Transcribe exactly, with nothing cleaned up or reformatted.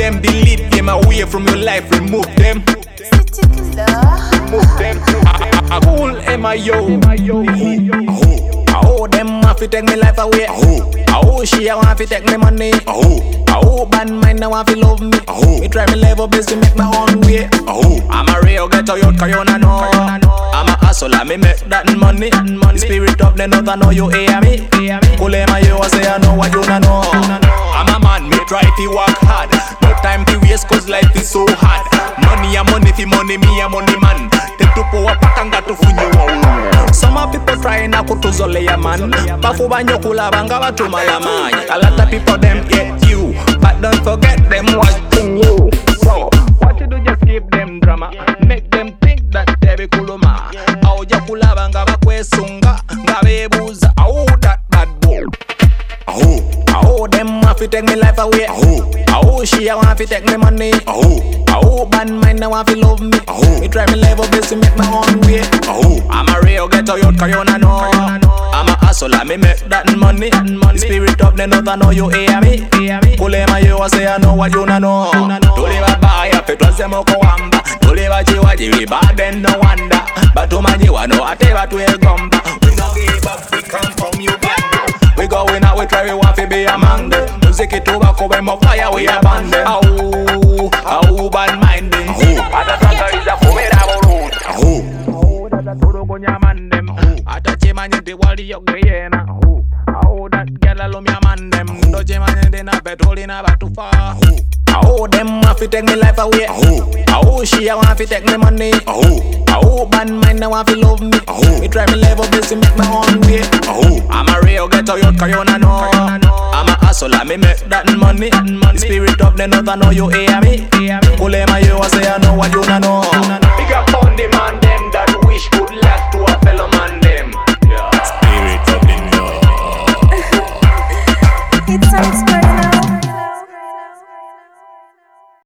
them, delete them away from your life, remove them. Remove them. I cool am I yo? Oh, them want to take me life away. Oh, she want to take me money. Oh, bad mind, I want to love me. Me try me level best to make my own way. I'm a real ghetto youth, cause you know. I'm a hustler, me make that money. The spirit of the north, I know you hear me. Cool am I yo, I say I know what you know. I'm a man, me try to work hard. No time to waste, cause life is so hard. Money a money, fi money, me a money man. Take to power pack and got to funyo. Some of people trying to kutuzole ya man. Pafu banyo kula banga watu malamanya. A lot of people them hate you, but don't forget them watching you. So what you do, just give them drama. Make them think that they be kuluma. Au ja kula banga bakwesunga. Ngabe buza, au that bad boy. Oh, oh, them want to take me life away. Oh, oh, she want to take me money. Oh, oh, bad mind, I want to love me. Oh, me try me level best to make my own way. Oh, I'm a real ghetto youth, cause you know. I'm a hustler, me make that money. The spirit of the north, I know you hear me. Pull him and you say I know what you know. To live a buy up, it was a moko wamba. To live a jiwa jiwi, bad then no wonder. But to my jiwa, no, I tell what we'll come back. We don't give up, we come from Uganda. We going out, we try, we want to be among them. Music it tobacco, when more fire, we abandon. Oh, oh, bad minding. Ata sanga is a formidable road. Oh, that a toro gonya man them. Ata chemanye de wali yo gayena. Oh, that girl alone me a man them. Do chemanye de na petrol na batufa. Oh, them want to take me life away. Oh, she want to take me money. Oh, bad mind, I want to love me. Me try me level best to make my own way. I'm a real ghetto youth, cause you know. I'm a hustler, me make that money. The spirit of the north, I know you hear me. Pull him and you, I say I know what you know.